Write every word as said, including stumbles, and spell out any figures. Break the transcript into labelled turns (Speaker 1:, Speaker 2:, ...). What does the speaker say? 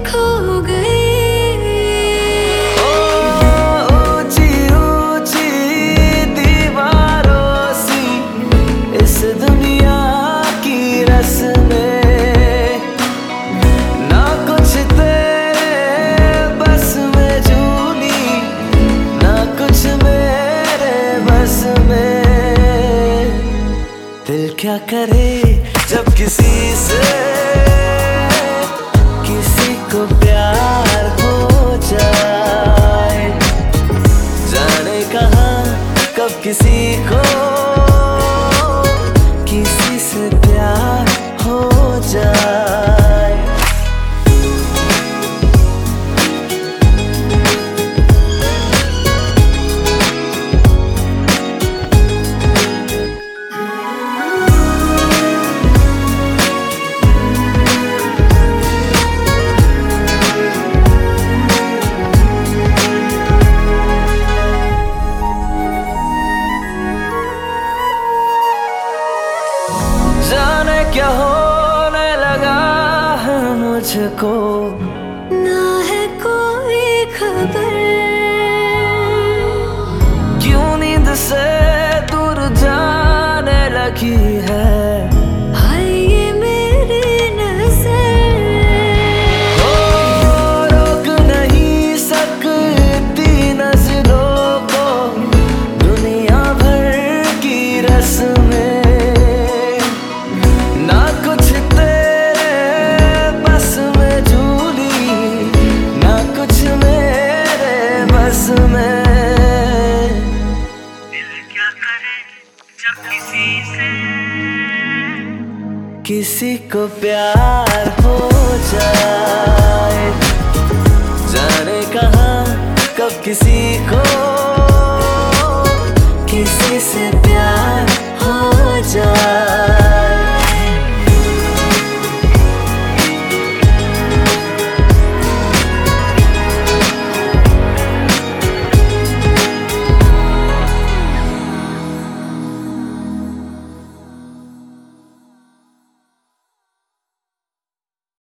Speaker 1: खो गई।
Speaker 2: ओ ऊंची ऊंची दीवारों सी इस दुनिया की रस्में, ना कुछ तेरे बस में झूली, ना कुछ मेरे बस में। दिल क्या करे जब किसी से किसी को प्यार हो जाए, जाने कहाँ कब किसी को किसी से प्यार हो जाए। जाने क्या होने लगा है मुझको,
Speaker 1: ना है कोई खबर,
Speaker 2: क्यों नींद से दूर जाने लगी है।
Speaker 1: हाय ये मेरी नजर,
Speaker 2: ओ रोक नहीं सकती नजरों को दुनिया भर की रस्में, ना कुछ तेरे बस में झूली, ना कुछ मेरे बस में।
Speaker 3: दिल क्या करे जब किसी से
Speaker 2: किसी को प्यार हो जाए, जाने कहाँ कब किसी को किसी से प्यार हो जाए।